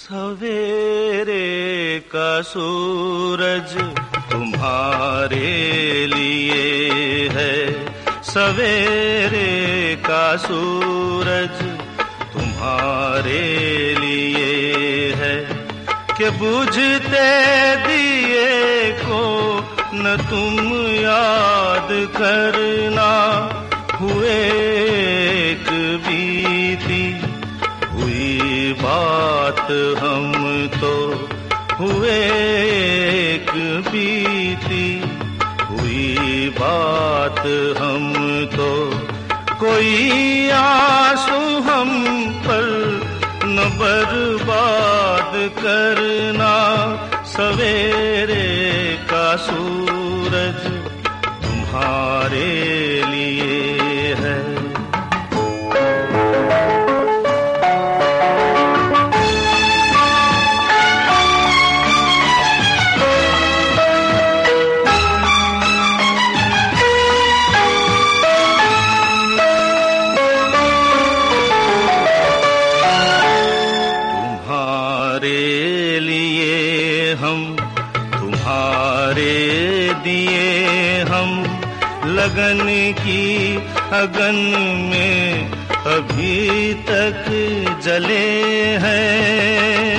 सवेरे का सूरज तुम्हारे लिए है, सवेरे का सूरज तुम्हारे लिए है, कि बुझते दिए को न तुम याद करना, हुए एक बीती हुई बात हम तो, हुए एक बीती हुई बात हम तो, कोई आंसू हम पर न बर्बाद करना, सवेरे का सूरज तुम्हारे लिए है। तुम्हारे दिए हम लगन की अगन में अभी तक जले हैं,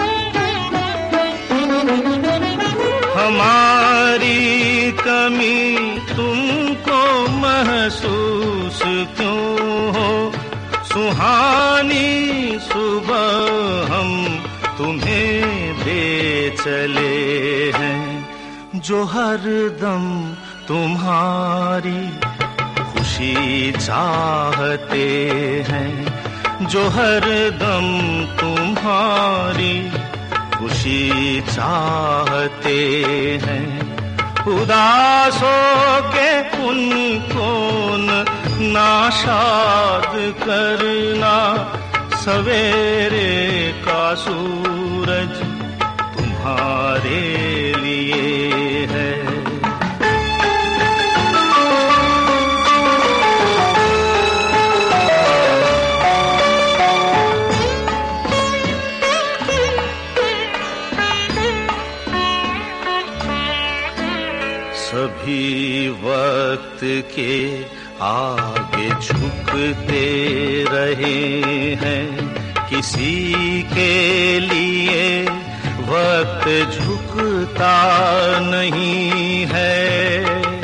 हमारी कमी तुमको महसूस क्यों हो, सुहानी सुबह हम तुम्हें दे चले हैं, जो हर दम तुम्हारी खुशी चाहते हैं, जो हर दम तुम्हारी खुशी चाहते हैं, उदासों के उनको नाशाद करना, सवेरे का सूरज तुम्हारे लिए है। सभी वक्त के आगे झुकते रहे हैं, किसी के लिए वक्त झुकता नहीं है,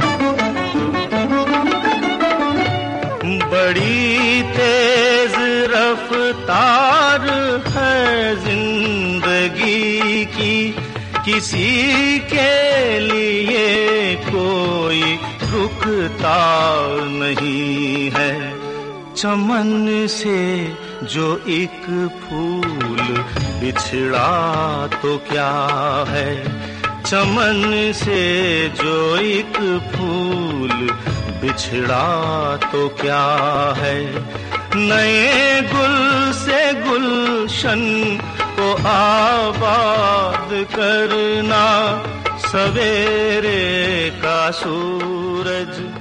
बड़ी तेज रफ्तार है जिंदगी की, किसी के लिए कोई रुकता नहीं है, चमन से जो एक फूल बिछड़ा तो क्या है, चमन से जो एक फूल बिछड़ा तो क्या है, नए गुल से गुलशन को आबाद करना, सवेरे का सूरज